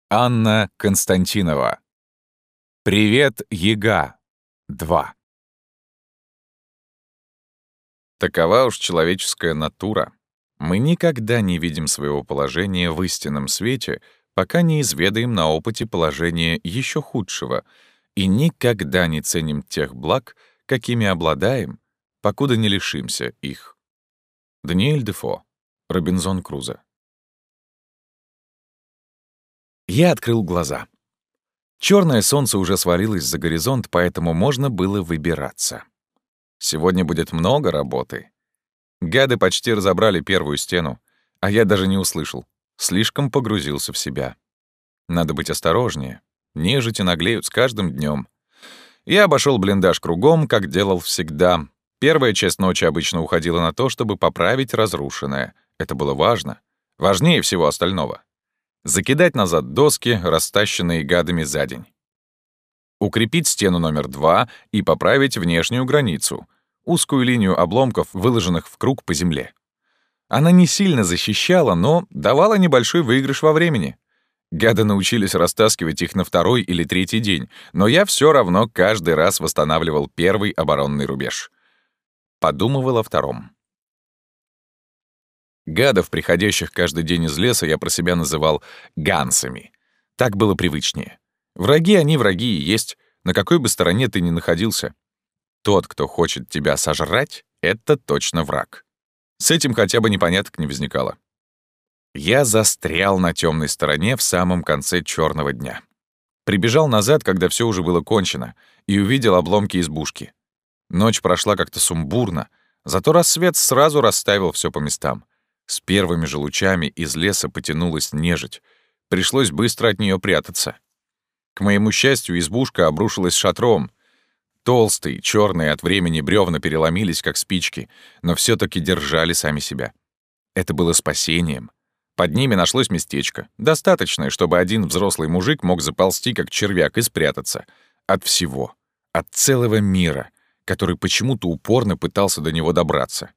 Анна Константинова. «Привет, яга. 2». Такова уж человеческая натура. Мы никогда не видим своего положения в истинном свете, пока не изведаем на опыте положения еще худшего, и никогда не ценим тех благ, какими обладаем, покуда не лишимся их. Даниэль Дефо. Робинзон Крузо. Я открыл глаза. Черное солнце уже свалилось за горизонт, поэтому можно было выбираться. Сегодня будет много работы. Гады почти разобрали первую стену, а я даже не услышал. Слишком погрузился в себя. Надо быть осторожнее. Нежити наглеют с каждым днем. Я обошел блиндаж кругом, как делал всегда. Первая часть ночи обычно уходила на то, чтобы поправить разрушенное. Это было важно. Важнее всего остального. Закидать назад доски, растащенные гадами за день. Укрепить стену номер 2 и поправить внешнюю границу, узкую линию обломков, выложенных в круг по земле. Она не сильно защищала, но давала небольшой выигрыш во времени. Гады научились растаскивать их на второй или третий день, но я все равно каждый раз восстанавливал первый оборонный рубеж. Подумывал о втором. Гадов, приходящих каждый день из леса, я про себя называл гансами. Так было привычнее. Враги они враги и есть, на какой бы стороне ты ни находился. Тот, кто хочет тебя сожрать, — это точно враг. С этим хотя бы непоняток не возникало. Я застрял на темной стороне в самом конце черного дня. Прибежал назад, когда все уже было кончено, и увидел обломки избушки. Ночь прошла как-то сумбурно, зато рассвет сразу расставил все по местам. С первыми же лучами из леса потянулась нежить. Пришлось быстро от нее прятаться. К моему счастью, избушка обрушилась шатром. Толстые, черные от времени бревна переломились, как спички, но все таки держали сами себя. Это было спасением. Под ними нашлось местечко, достаточное, чтобы один взрослый мужик мог заползти, как червяк, и спрятаться. От всего. От целого мира, который почему-то упорно пытался до него добраться.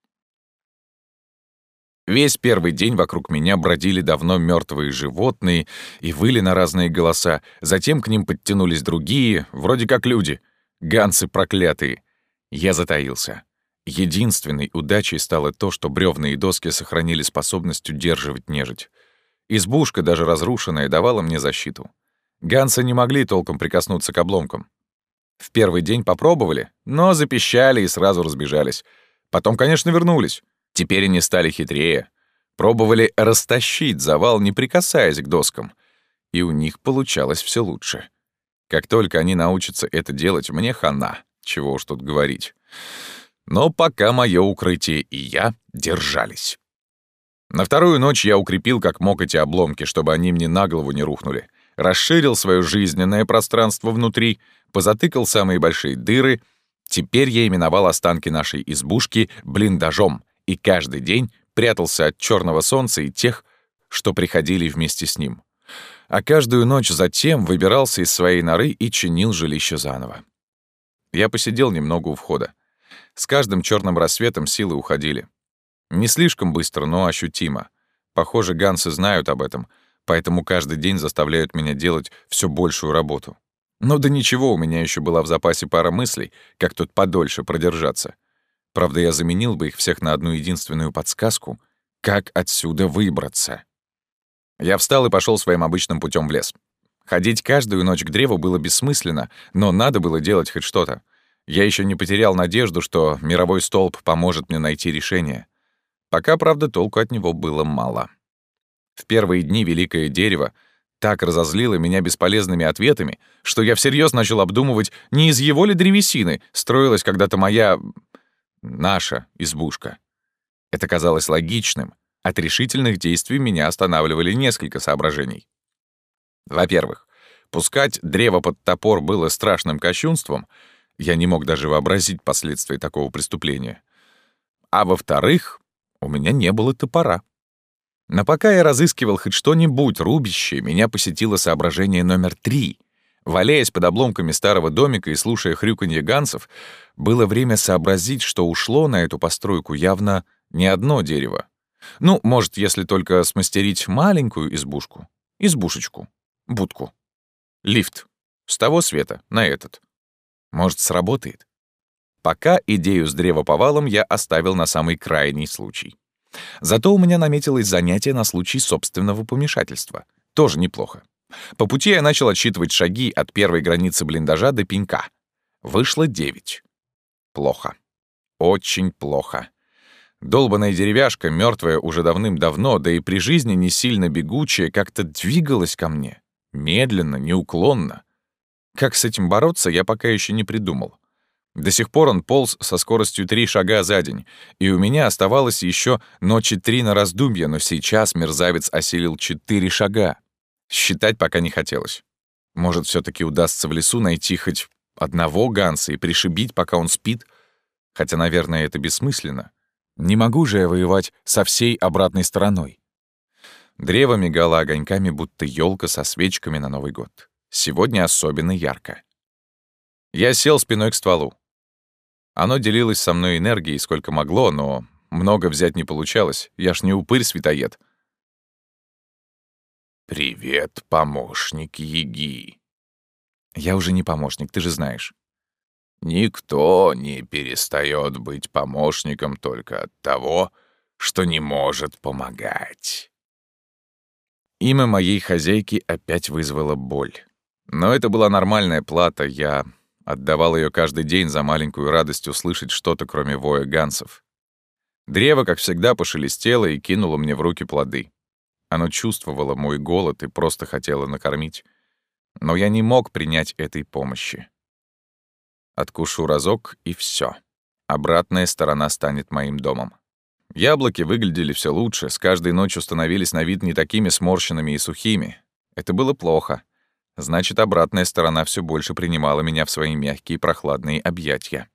Весь первый день вокруг меня бродили давно мертвые животные и выли на разные голоса. Затем к ним подтянулись другие, вроде как люди. Гансы проклятые. Я затаился. Единственной удачей стало то, что бревна и доски сохранили способность удерживать нежить. Избушка, даже разрушенная, давала мне защиту. Гансы не могли толком прикоснуться к обломкам. В первый день попробовали, но запищали и сразу разбежались. Потом, конечно, вернулись. Теперь они стали хитрее. Пробовали растащить завал, не прикасаясь к доскам. И у них получалось все лучше. Как только они научатся это делать, мне хана. Чего уж тут говорить. Но пока мое укрытие и я держались. На вторую ночь я укрепил как мог эти обломки, чтобы они мне на голову не рухнули. Расширил свое жизненное пространство внутри, позатыкал самые большие дыры. Теперь я именовал останки нашей избушки блиндажом. И каждый день прятался от черного солнца и тех, что приходили вместе с ним. А каждую ночь затем выбирался из своей норы и чинил жилище заново. Я посидел немного у входа. С каждым черным рассветом силы уходили. Не слишком быстро, но ощутимо. Похоже, гансы знают об этом, поэтому каждый день заставляют меня делать все большую работу. Но да ничего, у меня еще была в запасе пара мыслей, как тут подольше продержаться. Правда, я заменил бы их всех на одну единственную подсказку — как отсюда выбраться. Я встал и пошел своим обычным путем в лес. Ходить каждую ночь к древу было бессмысленно, но надо было делать хоть что-то. Я еще не потерял надежду, что мировой столб поможет мне найти решение. Пока, правда, толку от него было мало. В первые дни великое дерево так разозлило меня бесполезными ответами, что я всерьез начал обдумывать, не из его ли древесины строилась когда-то наша избушка. Это казалось логичным. От решительных действий меня останавливали несколько соображений. Во-первых, пускать древо под топор было страшным кощунством. Я не мог даже вообразить последствия такого преступления. А во-вторых, у меня не было топора. Но пока я разыскивал хоть что-нибудь рубящее, меня посетило соображение номер 3. Валяясь под обломками старого домика и слушая хрюканье гансов, было время сообразить, что ушло на эту постройку явно не одно дерево. Ну, может, если только смастерить маленькую избушку. будку. Лифт. С того света на этот. Может, сработает? Пока идею с древоповалом я оставил на самый крайний случай. Зато у меня наметилось занятие на случай собственного помешательства. Тоже неплохо. По пути я начал отсчитывать шаги от первой границы блиндажа до пенька. Вышло 9. Плохо. Очень плохо. Долбаная деревяшка, мертвая уже давным-давно, да и при жизни не сильно бегучая, как-то двигалась ко мне. Медленно, неуклонно. Как с этим бороться, я пока еще не придумал. До сих пор он полз со скоростью 3 шага за день, и у меня оставалось еще ночи 3 на раздумье, но сейчас мерзавец осилил 4 шага. Считать пока не хотелось. Может, все таки удастся в лесу найти хоть одного Ганса и пришибить, пока он спит? Хотя, наверное, это бессмысленно. Не могу же я воевать со всей обратной стороной. Древо мигало огоньками, будто елка со свечками на Новый год. Сегодня особенно ярко. Я сел спиной к стволу. Оно делилось со мной энергией сколько могло, но много взять не получалось. Я ж не упырь-светоед. «Привет, помощник Яги». Я уже не помощник, ты же знаешь. «Никто не перестает быть помощником только от того, что не может помогать». Имя моей хозяйки опять вызвало боль. Но это была нормальная плата, я отдавал ее каждый день за маленькую радость услышать что-то, кроме воя гансов. Древо, как всегда, пошелестело и кинуло мне в руки плоды. Оно чувствовало мой голод и просто хотело накормить. Но я не мог принять этой помощи. Откушу разок, и все. Обратная сторона станет моим домом. Яблоки выглядели все лучше, с каждой ночью становились на вид не такими сморщенными и сухими. Это было плохо. Значит, обратная сторона все больше принимала меня в свои мягкие прохладные объятия.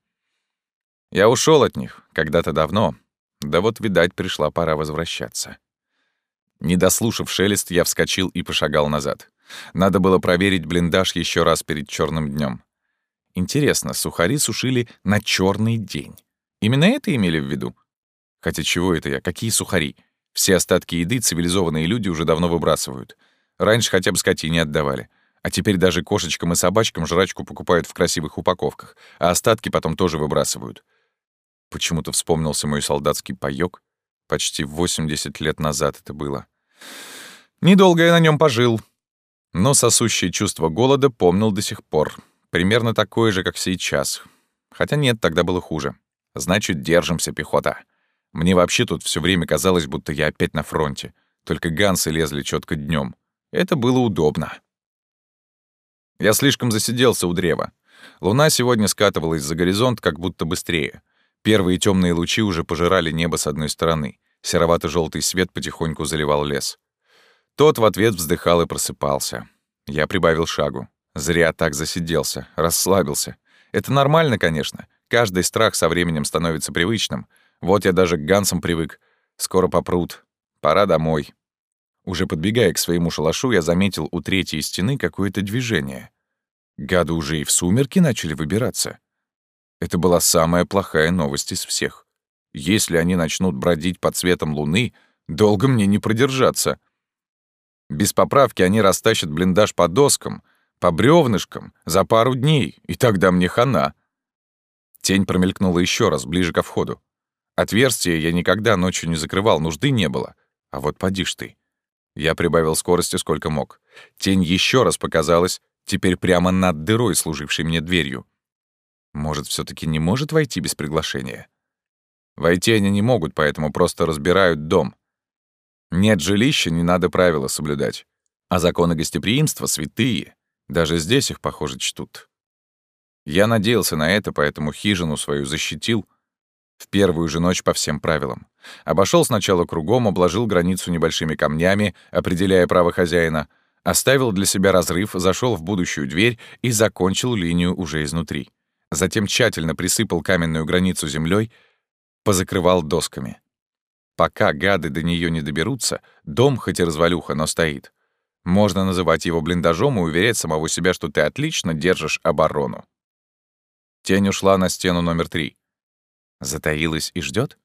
Я ушел от них когда-то давно, да вот, видать, пришла пора возвращаться. Не дослушав шелест, я вскочил и пошагал назад. Надо было проверить блиндаж еще раз перед черным днем. Интересно, сухари сушили на черный день. Именно это имели в виду? Хотя чего это я? Какие сухари? Все остатки еды цивилизованные люди уже давно выбрасывают. Раньше хотя бы скотине отдавали. А теперь даже кошечкам и собачкам жрачку покупают в красивых упаковках, а остатки потом тоже выбрасывают. Почему-то вспомнился мой солдатский паёк. Почти 80 лет назад это было. Недолго я на нем пожил. Но сосущее чувство голода помнил до сих пор. Примерно такое же, как сейчас. Хотя нет, тогда было хуже. Значит, держимся, пехота. Мне вообще тут все время казалось, будто я опять на фронте. Только гансы лезли четко днем. Это было удобно. Я слишком засиделся у древа. Луна сегодня скатывалась за горизонт как будто быстрее. Первые темные лучи уже пожирали небо с одной стороны. Серовато-желтый свет потихоньку заливал лес. Тот в ответ вздыхал и просыпался. Я прибавил шагу. Зря так засиделся, расслабился. Это нормально, конечно. Каждый страх со временем становится привычным. Вот я даже к гансам привык. Скоро попрут. Пора домой. Уже подбегая к своему шалашу, я заметил у третьей стены какое-то движение. Гады уже и в сумерки начали выбираться. Это была самая плохая новость из всех. Если они начнут бродить под светом луны, долго мне не продержаться. Без поправки они растащат блиндаж по доскам, по бревнышкам за пару дней, и тогда мне хана. Тень промелькнула еще раз, ближе ко входу. Отверстие я никогда ночью не закрывал, нужды не было. А вот поди ж ты. Я прибавил скорости сколько мог. Тень еще раз показалась, теперь прямо над дырой, служившей мне дверью. Может, все таки не может войти без приглашения? Войти они не могут, поэтому просто разбирают дом. Нет жилища, не надо правила соблюдать. А законы гостеприимства святые. Даже здесь их, похоже, чтут. Я надеялся на это, поэтому хижину свою защитил в первую же ночь по всем правилам. Обошел сначала кругом, обложил границу небольшими камнями, определяя право хозяина, оставил для себя разрыв, зашел в будущую дверь и закончил линию уже изнутри. Затем тщательно присыпал каменную границу землей, позакрывал досками. Пока гады до нее не доберутся, дом хоть и развалюха, но стоит. Можно называть его блиндажом и уверять самого себя, что ты отлично держишь оборону. Тень ушла на стену номер 3. Затаилась и ждет?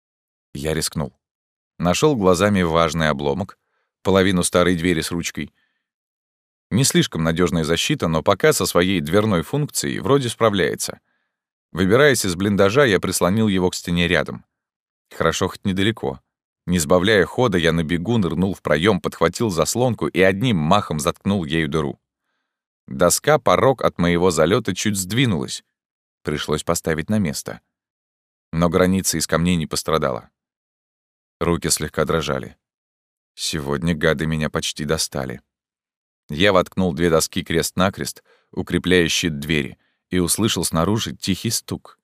Я рискнул. Нашел глазами важный обломок, половину старой двери с ручкой. Не слишком надежная защита, но пока со своей дверной функцией вроде справляется. Выбираясь из блиндажа, я прислонил его к стене рядом. Хорошо хоть недалеко. Не сбавляя хода, я на бегу нырнул в проем, подхватил заслонку и одним махом заткнул ею дыру. Доска, порог от моего залета чуть сдвинулась. Пришлось поставить на место. Но граница из камней не пострадала. Руки слегка дрожали. Сегодня гады меня почти достали. Я воткнул 2 доски крест-накрест, укрепляя щит двери, и услышал снаружи тихий стук.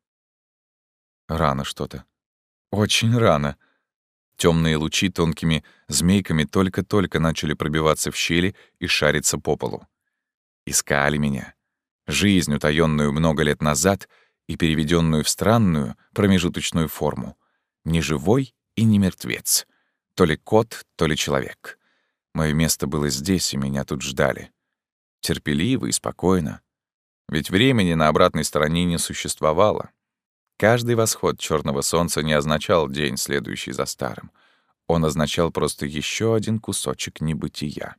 Рано что-то. Очень рано. Темные лучи тонкими змейками только-только начали пробиваться в щели и шариться по полу. Искали меня. Жизнь, утаённую много лет назад и переведенную в странную промежуточную форму. Не живой и не мертвец. То ли кот, то ли человек. Мое место было здесь, и меня тут ждали. Терпеливо и спокойно. Ведь времени на обратной стороне не существовало. Каждый восход черного солнца не означал день, следующий за старым. Он означал просто еще один кусочек небытия.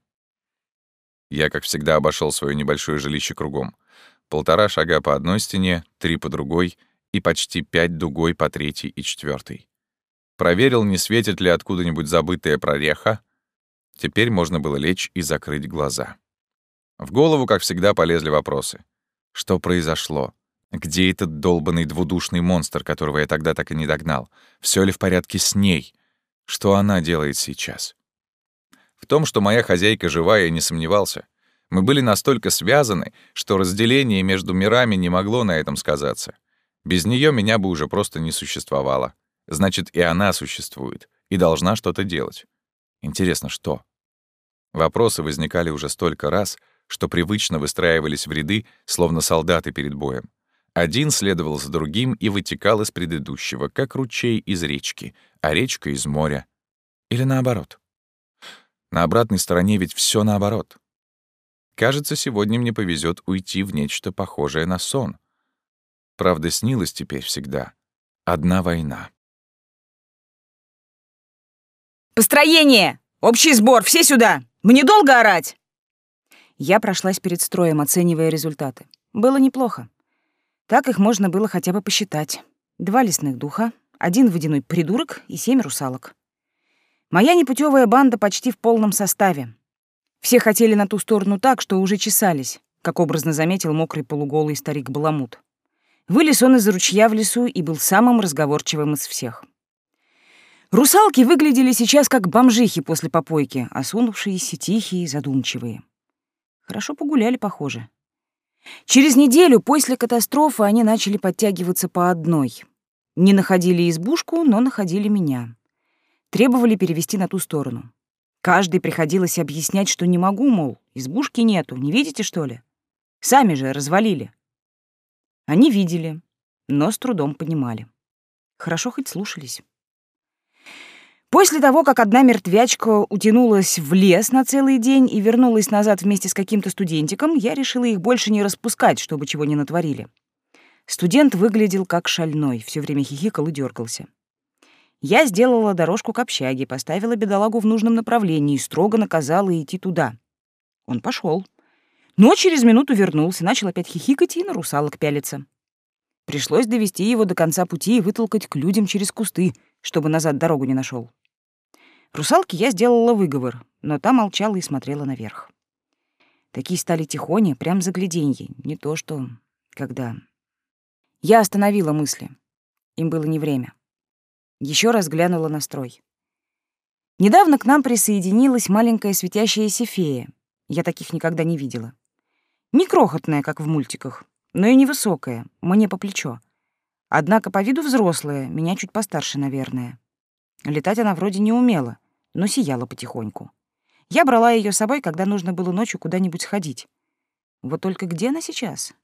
Я, как всегда, обошел свое небольшое жилище кругом. 1,5 шага по одной стене, 3 по другой и почти 5 дугой по 3 и 4. Проверил, не светит ли откуда-нибудь забытая прореха. Теперь можно было лечь и закрыть глаза. В голову, как всегда, полезли вопросы. Что произошло? Где этот долбанный двудушный монстр, которого я тогда так и не догнал? Всё ли в порядке с ней? Что она делает сейчас? В том, что моя хозяйка жива, я не сомневался. Мы были настолько связаны, что разделение между мирами не могло на этом сказаться. Без неё меня бы уже просто не существовало. Значит, и она существует, и должна что-то делать. Интересно, что? Вопросы возникали уже столько раз, что привычно выстраивались в ряды, словно солдаты перед боем. Один следовал за другим и вытекал из предыдущего, как ручей из речки, а речка из моря. Или наоборот. На обратной стороне ведь всё наоборот. Кажется, сегодня мне повезет уйти в нечто похожее на сон. Правда, снилась теперь всегда одна война. «Построение! Общий сбор! Все сюда! Мне долго орать?» Я прошлась перед строем, оценивая результаты. Было неплохо. Так их можно было хотя бы посчитать. 2 лесных духа, 1 водяной придурок и 7 русалок. Моя непутевая банда почти в полном составе. Все хотели на ту сторону так, что уже чесались, как образно заметил мокрый полуголый старик Баламут. Вылез он из ручья в лесу и был самым разговорчивым из всех. Русалки выглядели сейчас как бомжихи после попойки, осунувшиеся, тихие, задумчивые. Хорошо погуляли, похоже. Через неделю после катастрофы они начали подтягиваться по одной. Не находили избушку, но находили меня. Требовали перевести на ту сторону. Каждый приходилось объяснять, что не могу, мол, избушки нету, не видите, что ли? Сами же развалили. Они видели, но с трудом понимали. Хорошо хоть слушались. После того, как одна мертвячка утянулась в лес на целый день и вернулась назад вместе с каким-то студентиком, я решила их больше не распускать, чтобы чего не натворили. Студент выглядел как шальной, все время хихикал и дергался. Я сделала дорожку к общаге, поставила бедолагу в нужном направлении и строго наказала идти туда. Он пошел, но через минуту вернулся, начал опять хихикать и на русалок пялиться. Пришлось довести его до конца пути и вытолкать к людям через кусты, чтобы назад дорогу не нашел. Русалке я сделала выговор, но та молчала и смотрела наверх. Такие стали тихоня, прям загляденье, не то что когда. Я остановила мысли. Им было не время. Еще раз глянула на строй. Недавно к нам присоединилась маленькая светящаяся фея. Я таких никогда не видела. Не крохотная, как в мультиках, но и невысокая, мне по плечо. Однако по виду взрослая, меня чуть постарше, наверное. Летать она вроде не умела, но сияла потихоньку. Я брала ее с собой, когда нужно было ночью куда-нибудь сходить. Вот только где она сейчас?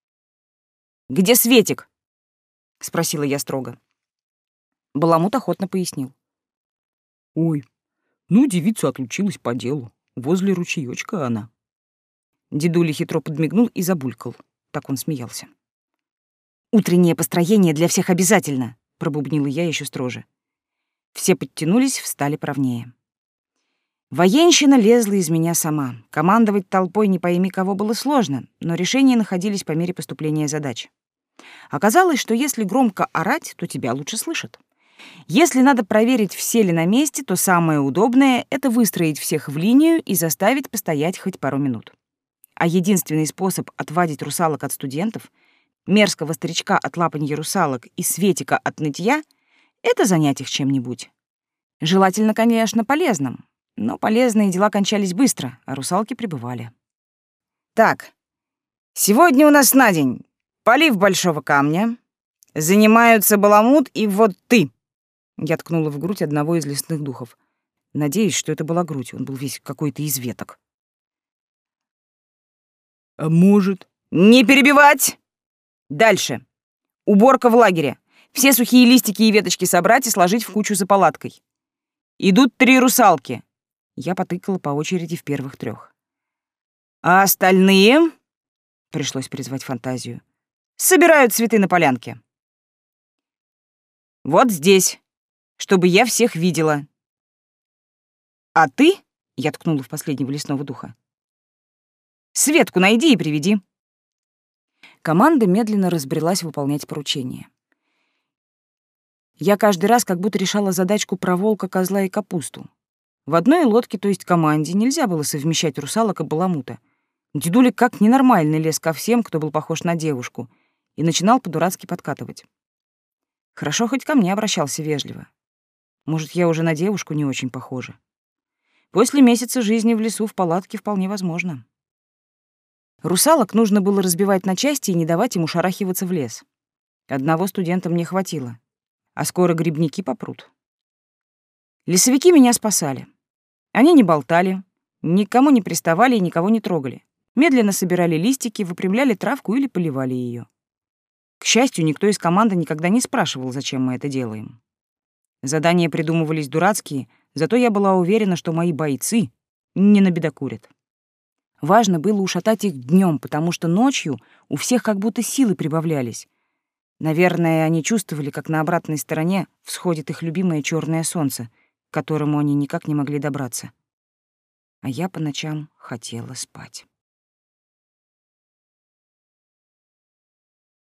«Где Светик?» — спросила я строго. Баламут охотно пояснил. «Ой, ну девица отлучилась по делу. Возле ручеёчка она». Дедуля хитро подмигнул и забулькал. Так он смеялся. «Утреннее построение для всех обязательно», — пробубнила я еще строже. Все подтянулись, встали правнее. Военщина лезла из меня сама. Командовать толпой не пойми кого было сложно, но решения находились по мере поступления задач. Оказалось, что если громко орать, то тебя лучше слышат. Если надо проверить, все ли на месте, то самое удобное — это выстроить всех в линию и заставить постоять хоть пару минут. А единственный способ отвадить русалок от студентов, мерзкого старичка от лапанья русалок и Светика от нытья — это занять их чем-нибудь. Желательно, конечно, полезным, но полезные дела кончались быстро, а русалки прибывали. Так, сегодня у нас на день полив большого камня, занимаются баламут и вот ты. Я ткнула в грудь одного из лесных духов. Надеюсь, что это была грудь, он был весь какой-то из веток. А может... Не перебивать! Дальше. Уборка в лагере. Все сухие листики и веточки собрать и сложить в кучу за палаткой. Идут 3 русалки. Я потыкала по очереди в первых 3. А остальные... Пришлось призвать фантазию. Собирают цветы на полянке. Вот здесь, чтобы я всех видела. А ты, я ткнула в последнего лесного духа, Светку найди и приведи. Команда медленно разбрелась выполнять поручение. Я каждый раз как будто решала задачку про волка, козла и капусту. В одной лодке, то есть команде, нельзя было совмещать русалок и баламута. Дедуля как ненормальный лез ко всем, кто был похож на девушку, и начинал по-дурацки подкатывать. Хорошо, хоть ко мне обращался вежливо. Может, я уже на девушку не очень похожа. После месяца жизни в лесу в палатке вполне возможно. Русалок нужно было разбивать на части и не давать ему шарахиваться в лес. Одного студента мне хватило, а скоро грибники попрут. Лесовики меня спасали. Они не болтали, никому не приставали и никого не трогали. Медленно собирали листики, выпрямляли травку или поливали ее. К счастью, никто из команды никогда не спрашивал, зачем мы это делаем. Задания придумывались дурацкие, зато я была уверена, что мои бойцы не набедокурят. Важно было ушатать их днем, потому что ночью у всех как будто силы прибавлялись. Наверное, они чувствовали, как на обратной стороне всходит их любимое черное солнце, к которому они никак не могли добраться. А я по ночам хотела спать.